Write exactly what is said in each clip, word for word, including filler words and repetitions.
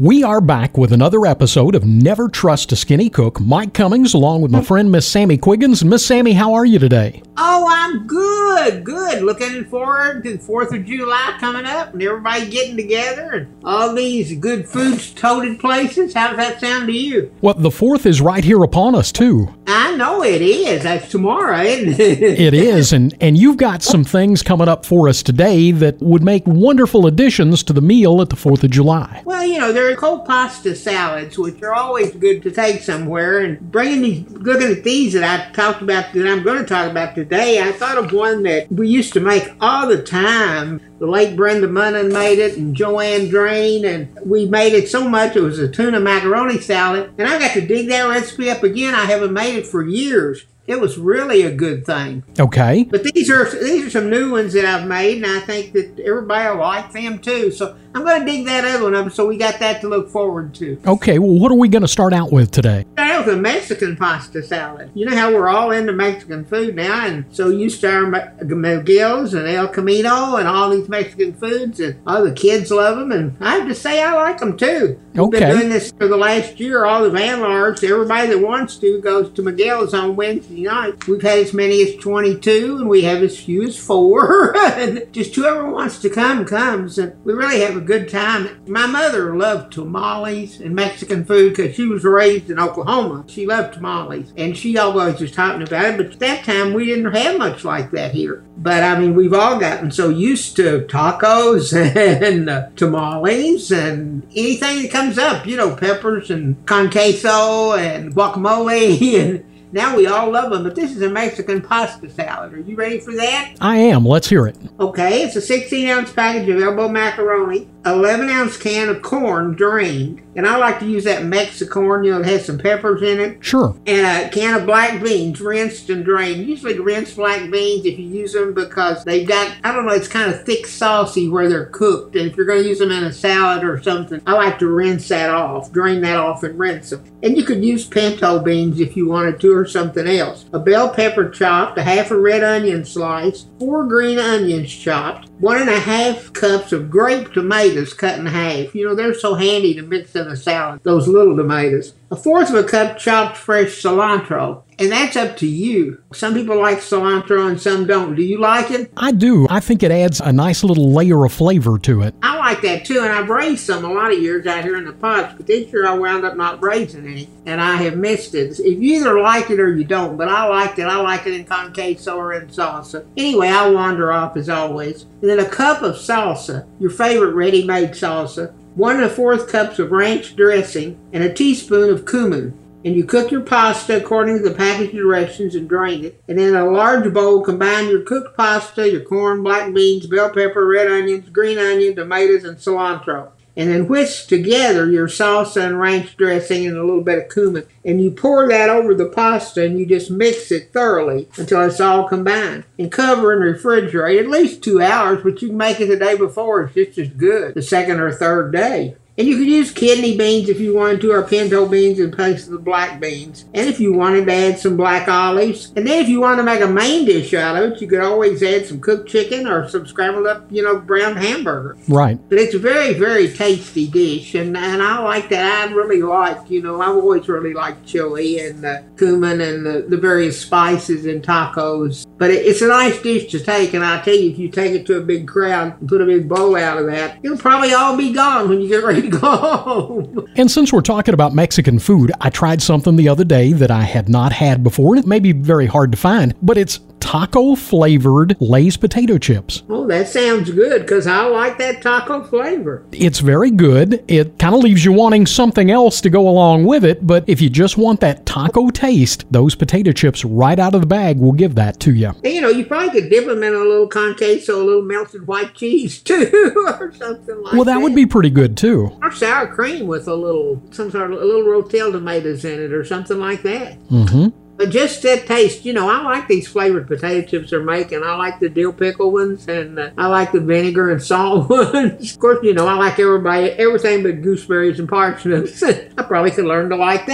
We are back with another episode of Never Trust a Skinny Cook. Mike Cummings, along with my friend Miss Sammy Quiggins. Miss Sammy, how are you today? Oh, I'm good, good. Looking forward to the fourth of July coming up and everybody getting together and all these good food-toted places. How does that sound to you? Well, the fourth is right here upon us, too. I know it is. That's tomorrow, isn't it? It is, and, and you've got some things coming up for us today that would make wonderful additions to the meal at the fourth of July. Well, you know, there are cold pasta salads, which are always good to take somewhere. And bringing these, looking at these that I talked about, that I'm going to talk about today, I thought of one that we used to make all the time. The late Brenda Munnan made it, and Joanne Drain, and we made it so much it was a tuna macaroni salad. And I got to dig that recipe up again. I haven't made it for years. It was really a good thing. Okay. But these are these are some new ones that I've made, and I think that everybody will like them too. So I'm going to dig that other one up, so we got that to look forward to. Okay, well, what are we going to start out with today? Start out with a Mexican pasta salad. You know how we're all into Mexican food now, and so used to our Miguel's and El Camino and all these Mexican foods, and all the kids love them, and I have to say I like them too. We've Okay. been doing this for the last year. All the van lards, everybody that wants to goes to Miguel's on Wednesday night. We've had as many as twenty-two, and we have as few as four. And just whoever wants to come comes, and we really have a good time. My mother loved tamales and Mexican food because she was raised in Oklahoma. She loved tamales, and she always was talking about it. But at that time, we didn't have much like that here. But I mean, we've all gotten so used to tacos and uh, tamales and anything that comes up, you know, peppers and con queso and guacamole, and now we all love them. But this is a Mexican pasta salad. Are you ready for that? I am. Let's hear it. Okay, it's a sixteen ounce package of elbow macaroni, eleven ounce can of corn drained, and I like to use that Mexicorn, you know, it has some peppers in it, Sure. and a can of black beans, rinsed and drained. Usually rinse black beans if you use them because they've got, I don't know, it's kind of thick, saucy where they're cooked, and if you're going to use them in a salad or something, I like to rinse that off, drain that off and rinse them. And you could use pinto beans if you wanted to, or something else. A bell pepper chopped, a half a red onion sliced, four green onions chopped, one and a half cups of grape tomatoes cut in half. You know, they're so handy to mix in a salad, those little tomatoes. A fourth of a cup chopped fresh cilantro. And that's up to you. Some people like cilantro and some don't. Do you like it? I do. I think it adds a nice little layer of flavor to it. I like that too, and I've raised some a lot of years out here in the pots, but this year I wound up not raising any, and I have missed it. If you either like it or you don't, but I liked it. I like it in con queso or in salsa. Anyway, I'll wander off as always. And then a cup of salsa, your favorite ready-made salsa, one and a fourth cups of ranch dressing, and a teaspoon of cumin. And you cook your pasta according to the package directions and drain it. And in a large bowl, combine your cooked pasta, your corn, black beans, bell pepper, red onions, green onion, tomatoes, and cilantro. And then whisk together your salsa and ranch dressing and a little bit of cumin. And you pour that over the pasta and you just mix it thoroughly until it's all combined. And cover and refrigerate at least two hours, but you can make it the day before. It's just as good the second or third day. And you could use kidney beans if you wanted to, or pinto beans in place of the black beans. And if you wanted to add some black olives. And then if you want to make a main dish out of it, you could always add some cooked chicken or some scrambled up, you know, brown hamburger. Right. But it's a very, very tasty dish. And, and I like that. I really like, you know, I've always really liked chili and the cumin and the, the various spices in tacos. But it, it's a nice dish to take. And I tell you, if you take it to a big crowd and put a big bowl out of that, it'll probably all be gone when you get ready to go home. And since we're talking about Mexican food, I tried something the other day that I had not had before. It may be very hard to find, but it's taco-flavored Lay's potato chips. Oh, that sounds good, because I like that taco flavor. It's very good. It kind of leaves you wanting something else to go along with it, but if you just want that taco taste, those potato chips right out of the bag will give that to you. And, you know, you probably could dip them in a little con queso, a little melted white cheese, too, or something like that. Well, that would be pretty good, too. Or sour cream with a little, some sort of, a little Rotel tomatoes in it, or something like that. Mm-hmm. But just that taste, you know, I like these flavored potato chips they're making. I like the dill pickle ones, and uh, I like the vinegar and salt ones. Of course, you know, I like everybody, everything but gooseberries and parsnips. I probably could learn to like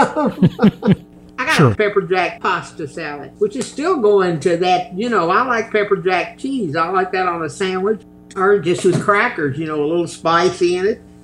them. I got Sure. a pepper jack pasta salad, which is still going to that, you know, I like pepper jack cheese. I like that on a sandwich, or just with crackers, you know, a little spicy in it.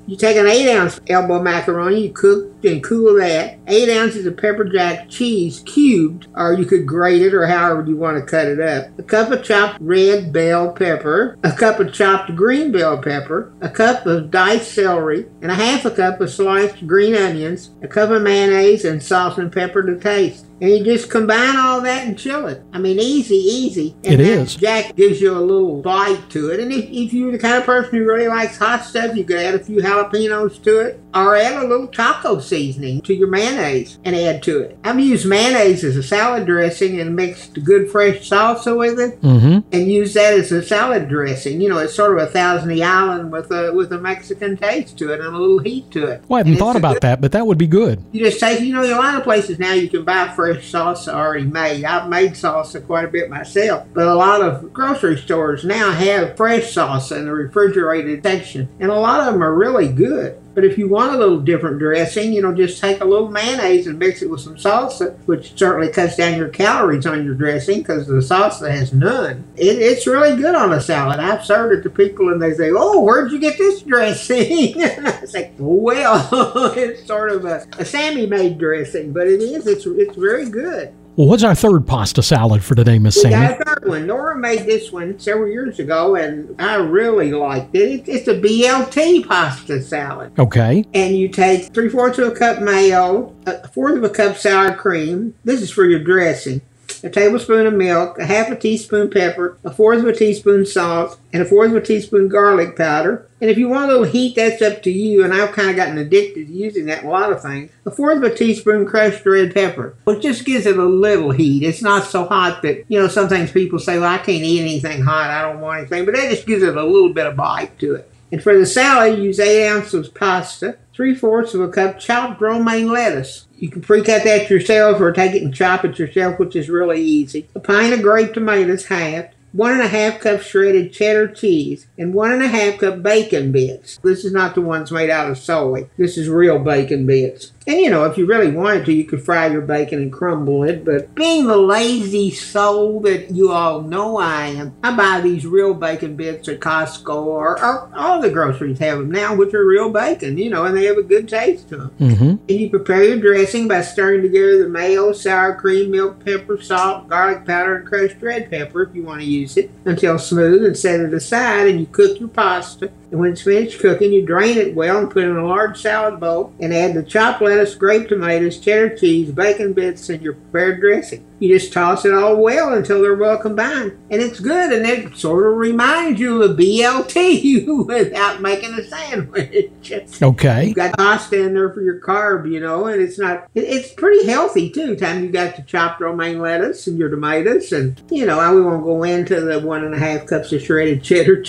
You take an eight ounce elbow macaroni, you cook and cool that. Eight ounces of pepper jack cheese cubed, or you could grate it or however you want to cut it up. A cup of chopped red bell pepper, a cup of chopped green bell pepper, a cup of diced celery, and a half a cup of sliced green onions, a cup of mayonnaise, and salt and pepper to taste. And you just combine all that and chill it. I mean, easy, easy. And it that is. Jack gives you a little bite to it. And if, if you're the kind of person who really likes hot stuff, you could add a few jalapenos to it. Or add a little taco seasoning to your mayonnaise and add to it. I've used mayonnaise as a salad dressing and mixed good fresh salsa with it. Mm-hmm. And used that as a salad dressing. You know, it's sort of a Thousand Island with a with a Mexican taste to it and a little heat to it. Well, I hadn't thought about good, that, but that would be good. You just take, you know, a lot of places now you can buy fresh salsa already made. I've made salsa quite a bit myself, but a lot of grocery stores now have fresh salsa in the refrigerated section, and a lot of them are really good. But if you want a little different dressing, you know, just take a little mayonnaise and mix it with some salsa, which certainly cuts down your calories on your dressing because the salsa has none. It, it's really good on a salad. I've served it to people and they say, "Oh, where'd you get this dressing?" And I say, "Well, it's sort of a, a Sammy-made dressing, but it is. It's it's very good." Well, what's our third pasta salad for today, Miss We Sammy? got a third one. Nora made this one several years ago, and I really liked it. It- It's a B L T pasta salad. Okay. And you take three-fourths of a cup mayo, a fourth of a cup sour cream. This is for your dressing. A tablespoon of milk, a half a teaspoon pepper, a fourth of a teaspoon salt, and a fourth of a teaspoon garlic powder. And if you want a little heat, that's up to you, and I've kind of gotten addicted to using that in a lot of things. A fourth of a teaspoon crushed red pepper, which just gives it a little heat. It's not so hot that, you know, sometimes people say, "Well, I can't eat anything hot, I don't want anything," but that just gives it a little bit of bite to it. And for the salad, use eight ounces of pasta, three-fourths of a cup chopped romaine lettuce. You can pre-cut that yourself or take it and chop it yourself, which is really easy. A pint of grape tomatoes halved, one and a half cups shredded cheddar cheese, and one and a half cup bacon bits. This is not the ones made out of soy. This is real bacon bits. And, you know, if you really wanted to, you could fry your bacon and crumble it. But being the lazy soul that you all know I am, I buy these real bacon bits at Costco, or, or all the groceries have them now, which are real bacon, you know, and they have a good taste to them. Mm-hmm. And you prepare your dressing by stirring together the mayo, sour cream, milk, pepper, salt, garlic powder, and crushed red pepper if you want to use it, until smooth, and set it aside, and you cook your pasta. And when it's finished cooking, you drain it well and put it in a large salad bowl and add the chopped lettuce, grape tomatoes, cheddar cheese, bacon bits, and your prepared dressing. You just toss it all well until they're well combined. And it's good, and it sort of reminds you of B L T without making a sandwich. Okay. You've got pasta in there for your carb, you know, and it's not, it, it's pretty healthy too. Time you got the chopped romaine lettuce and your tomatoes, and, you know, I we won't go into the one and a half cups of shredded cheddar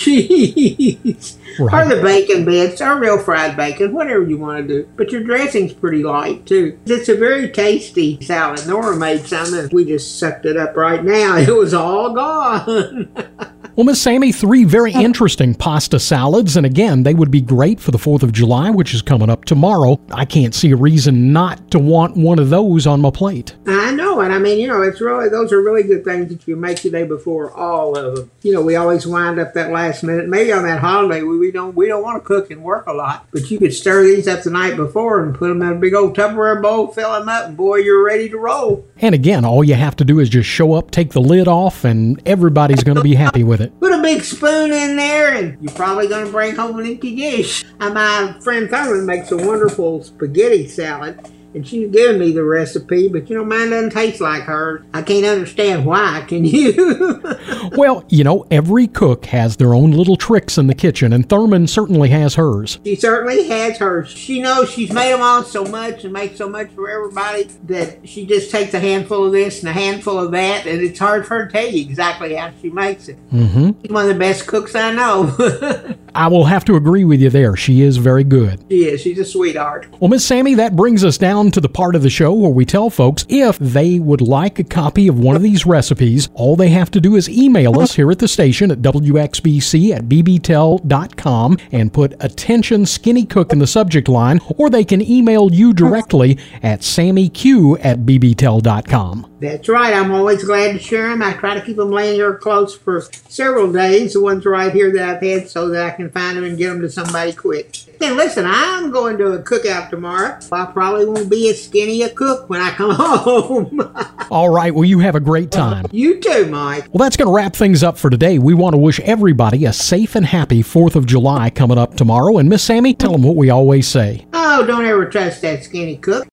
cheese. Right. Or the bacon bits, or real fried bacon, whatever you want to do. But your dressing's pretty light, too. It's a very tasty salad. Nora made some, and we just sucked it up right now. It was all gone. Well, Miss Sammy, three very interesting pasta salads, and again, they would be great for the fourth of July, which is coming up tomorrow. I can't see a reason not to want one of those on my plate. I know, and I mean, you know, it's really, those are really good things that you make the day before, all of them. You know, we always wind up that last minute. Maybe on that holiday, we, we don't we don't want to cook and work a lot, but you could stir these up the night before and put them in a big old Tupperware bowl, fill them up, and boy, you're ready to roll. And again, all you have to do is just show up, take the lid off, and everybody's going to be happy with it. Put a big spoon in there, and you're probably going to bring home an empty dish. Uh, my friend Thurman makes a wonderful spaghetti salad, and she's given me the recipe, but, you know, mine doesn't taste like hers. I can't understand why, can you? Well, you know, every cook has their own little tricks in the kitchen, and Thurman certainly has hers. She certainly has hers. She knows she's made them all so much and makes so much for everybody that she just takes a handful of this and a handful of that, and it's hard for her to tell you exactly how she makes it. Mm-hmm. She's one of the best cooks I know. I will have to agree with you there. She is very good. She is. She's a sweetheart. Well, Miss Sammy, that brings us down to the part of the show where we tell folks if they would like a copy of one of these recipes, all they have to do is email us here at the station at W X B C at B B tel dot com and put "Attention Skinny Cook" in the subject line, or they can email you directly at sammyq at B B tel dot com. That's right. I'm always glad to share them. I try to keep them laying here close for several days, the ones right here that I've had, so that I can find them and get them to somebody quick. And listen, I'm going to a cookout tomorrow. I probably won't be as skinny a cook when I come home. All right. Well, you have a great time. You too, Mike. Well, that's going to wrap things up for today. We want to wish everybody a safe and happy fourth of July coming up tomorrow. And Miss Sammy, tell them what we always say. Oh, don't ever trust that skinny cook.